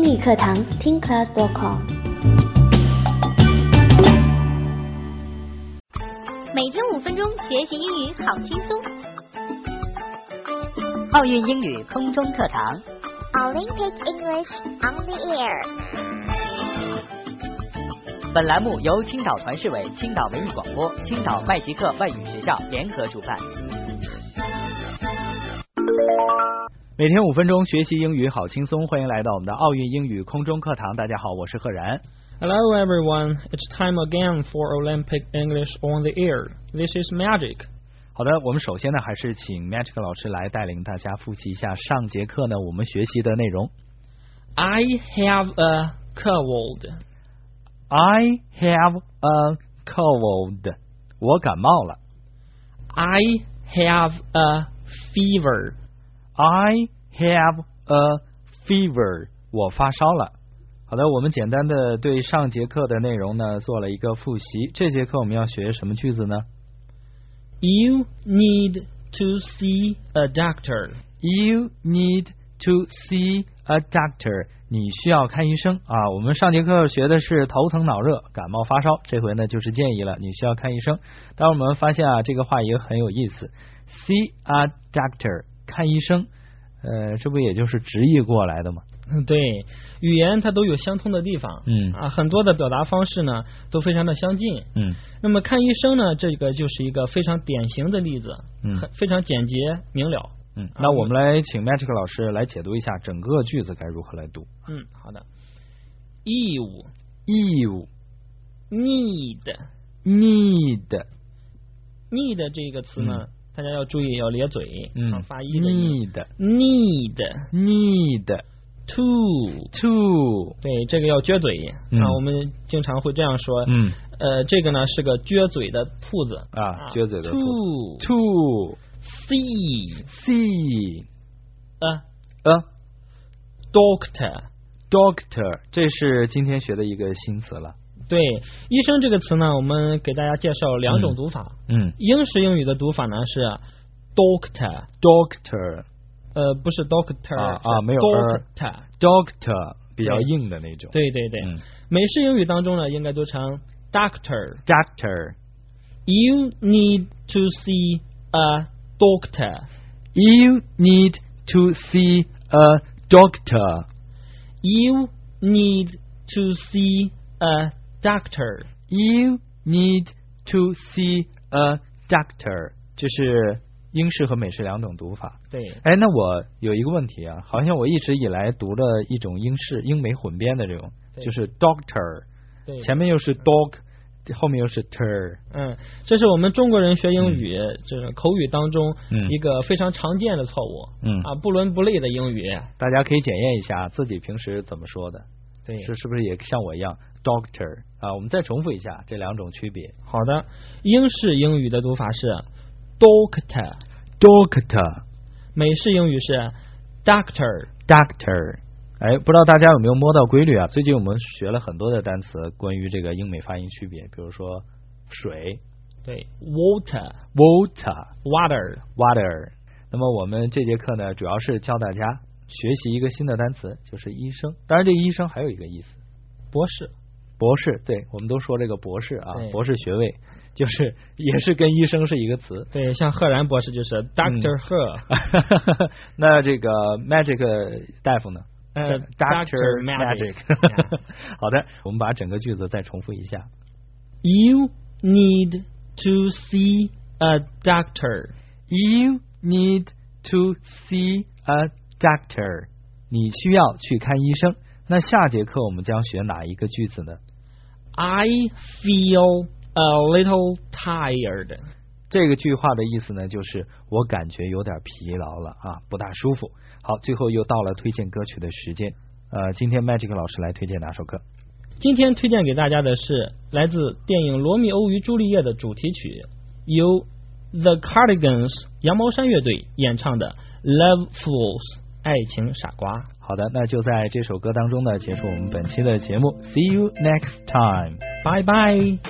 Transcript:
英语课堂听 class.com。 每天5分钟学习英语好轻松。 奥运英语空中课堂 Olympic English on the air。 本栏目由青岛团市委、青岛文艺广播、青岛麦吉克外语学校联合主办。 每天5分钟学习英语好轻松，欢迎来到我们的奥运英语空中课堂。大家好，我是贺然。 Hello everyone, it's time again for Olympic English on the air. This is Magic. 好的，我们首先呢还是请 Magic 老师来带领大家复习一下上节课呢我们学习的内容。 I have a cold. I have a cold. 我感冒了。 I have a fever. I have a fever. 我发烧了。好的，我们简单的对上节课的内容呢做了一个复习。这节课我们要学什么句子呢？ You need to see a doctor. You need to see a doctor. 你需要看医生啊。我们上节课学的是头疼脑热、感冒发烧，这回呢就是建议了，你需要看医生。当我们发现啊，这个话也很有意思。See a doctor. 看医生，这不也就是直译过来的吗？ 对，语言它都有相通的地方，很多的表达方式呢都非常的相近，那么看医生呢，这个就是一个非常典型的例子，非常简洁明了。 那我们来请 Magic 老师来解读一下整个句子该如何来读。 好的。义务 need 这个词呢，大家要注意要咧嘴，发音的 need to 对，这个要撅嘴我们经常会这样说，这个呢是个撅嘴的兔子啊，撅嘴的兔子。 to see a doctor 这是今天学的一个新词了。 对，医生这个词呢，我们给大家介绍两种读法。英式英语的读法呢是 doctor， 不是 doctor 没有 doctor 比较硬的那种。 对对对，美式英语当中呢，应该读成 doctor。 You need to see a doctor. You need to see a doctor. You need to see a doctor. You need to see a doctor. 这是英式和美式两种读法。 对， 那我有一个问题啊，好像我一直以来读了一种英美混编的这种，就是 doctor， 前面又是 dog，后面又是 ter。 这是我们中国人学英语这个口语当中一个非常常见的错误。不伦不类的英语， 大家可以检验一下自己平时怎么说的。 对， 是不是也像我一样 doctor 啊？我们再重复一下这两种区别。 好的，英式英语的读法是 doctor， 美式英语是 doctor。不知道大家有没有摸到规律啊？最近我们学了很多的单词关于这个英美发音区别，比如说水， 对 water。 那么我们这节课呢，主要是教大家学习一个新的单词，就是医生。当然这个医生还有一个意思，博士，对，我们都说这个博士啊，博士学位就是也是跟医生是一个词。 对，像贺然博士就是 Dr. 贺。 那这个 Magic 大夫呢？Dr. Magic。好的，我们把整个句子再重复一下。 You need to see a doctor. You need to see a doctor. 你需要去看医生。那下节课我们将学哪一个句子呢？ I feel a little tired. 这个句话的意思呢，就是我感觉有点疲劳了啊，不大舒服。好，最后又到了推荐歌曲的时间。今天 Magic 老师来推荐哪首歌？ 今天推荐给大家的是来自电影《罗密欧与朱丽叶》的主题曲，由 The Cardigans 羊毛衫乐队演唱的 Love Fools 爱情傻瓜。 好的，那就在这首歌当中呢，结束我们本期的节目。See you next time. Bye bye.